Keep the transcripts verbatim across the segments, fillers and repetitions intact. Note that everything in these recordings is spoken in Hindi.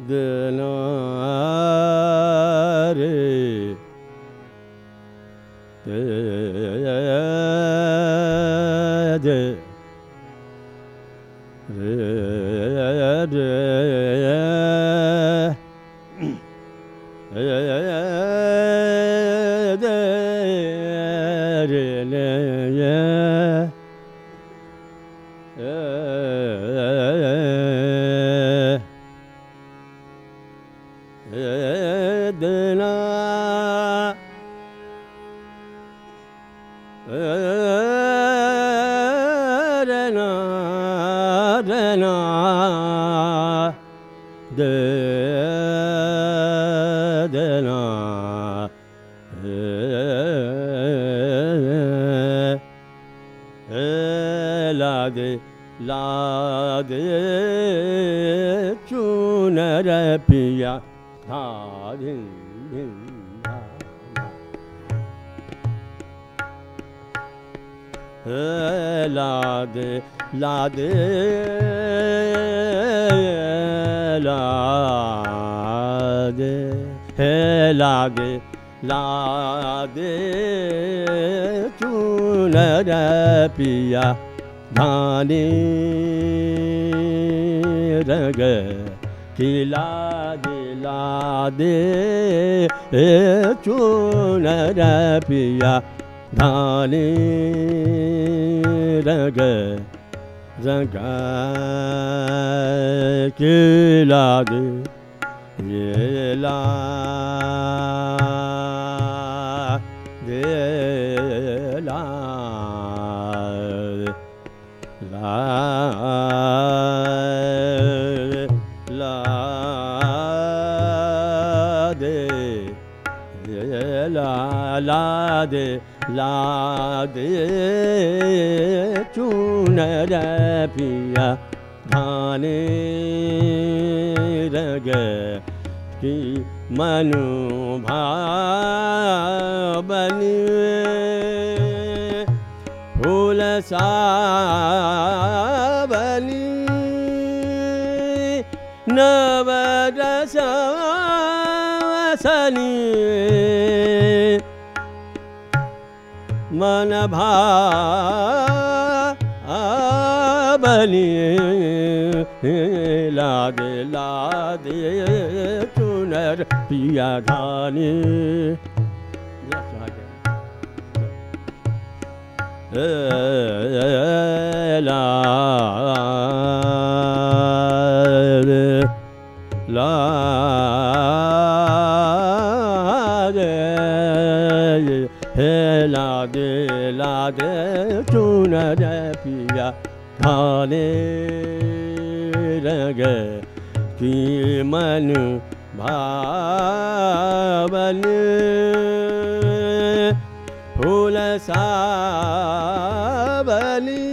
dena re de de re de la de chunar piya tha din din la de la de la de la de la de chunar piya धानी रंग खिला दिला दे चूनर पिया धानी रंग रंग खिला दे ये ला दे ला la la de la la de la de chunar piya dhane rag ki manu bhavani फूल सावनी नवरस वसनी मन भावनी लादे लादे चुनर पिया धानी la la de la de la de chunar piya dhane rang ki manu bhavani फूल सावनी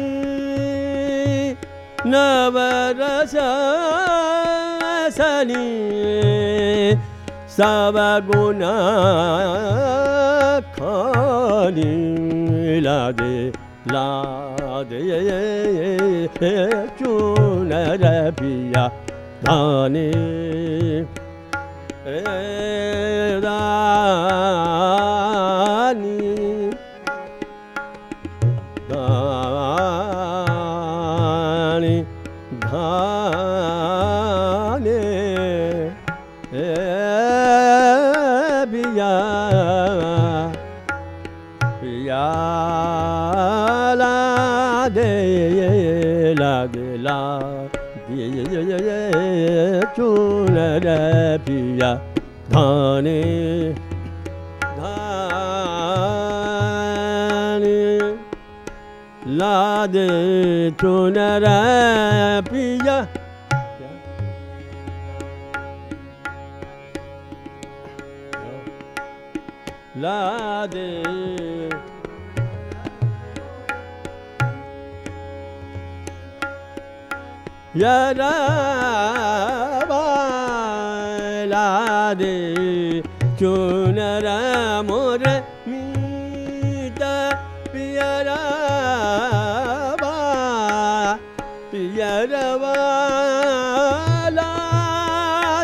नवरस सनी सब गुण खानी ला दे ला दे चूनर पिया धानी दानी दानी धाने पिया पिया ला दे ला दे ला चूनर पिया धाने धाने ला दे चूनर पिया ला दे yara la de chunara more mita piyara ba piyara ba la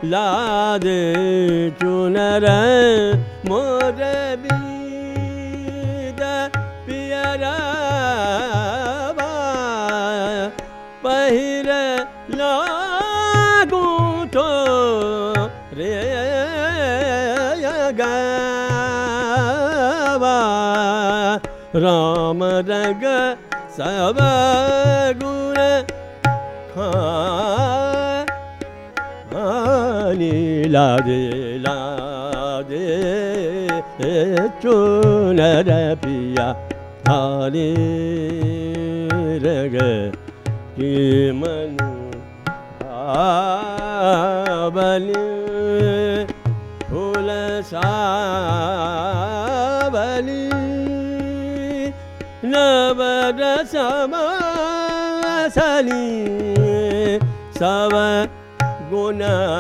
लादे चुनर मोर बीद पियरा पहिर लागू तो रे गावा राम रंग सब गुण खानी लादे लादे चुनर पिया थाने रग की मनु आवली फूल सावली नवरसमासली सब गुण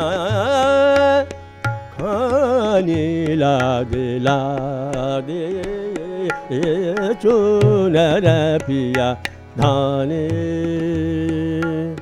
खानी लादे लादे चुनर पिया धाने।